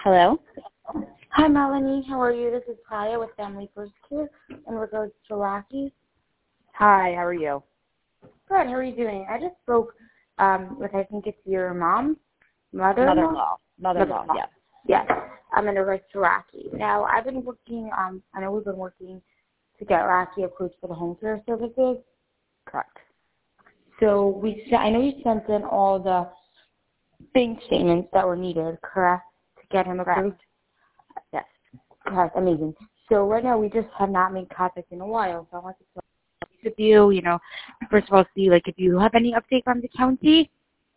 Hello? Hi, Melanie. How are you? This is Kaya with Family First Care in regards to Rocky. Hi, how are you? Good. How are you doing? I just spoke with, I think it's your mom, mother-in-law? Mother-in-law, yes. Yes. In regards to Rocky. Now, I've been working, I know we've been working to get Rocky approved for the home care services. Correct. So I know you sent in all the bank statements that were needed, correct, to get him approved? Yes. Yes, amazing. So right now we just have not made contact in a while, so I wanted to talk with you, first of all, see, if you have any update from the county.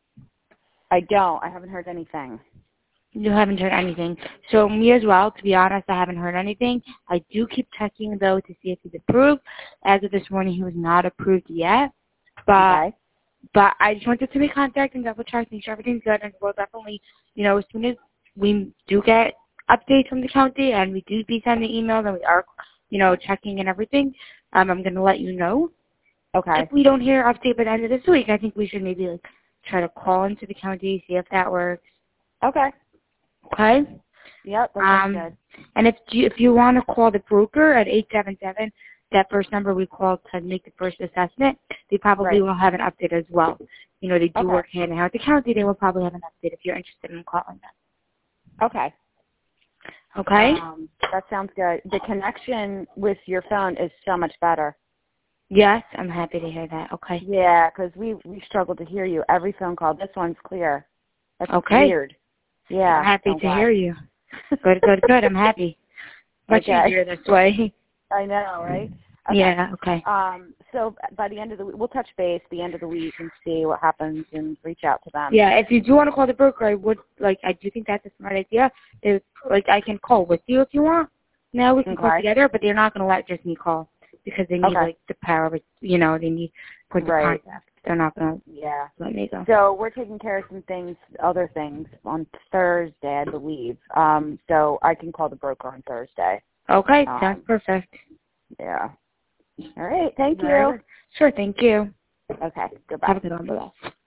I don't. I haven't heard anything. You haven't heard anything. So me as well, to be honest, I haven't heard anything. I do keep checking, though, to see if he's approved. As of this morning, he was not approved yet. But I just wanted to make contact and double check, make sure everything's good, and we'll definitely, as soon as we do get updates from the county and we do be sending emails and we are, checking and everything, I'm going to let you know. Okay. If we don't hear an update by the end of this week, I think we should maybe, try to call into the county, see if that works. Okay. Okay? Yep, that sounds good. And if you want to call the broker at 877, that first number we called to make the first assessment, they probably will have an update as well. They do work hand in hand with the county. They will probably have an update if you're interested in calling them. Okay. Okay? That sounds good. The connection with your phone is so much better. Yes, I'm happy to hear that. Okay. Yeah, because we struggle to hear you every phone call. This one's clear. That's weird. Yeah. I'm happy to hear you. Good. I'm happy. Much easier this way. I know, right? Okay. Yeah, okay. So by the end of the week, we'll touch base the end of the week and see what happens and reach out to them. Yeah, if you do want to call the broker, I would, I do think that's a smart idea. I can call with you if you want. Now we can call together, but they're not going to let just me call because they need, the power of, they need points of contact. They're not going to let me go. So we're taking care of some things, other things, on Thursday, I believe. So I can call the broker on Thursday. Okay, sounds perfect. Yeah. All right, thank you. Sure, thank you. Okay, goodbye. Have a good one. Bye-bye.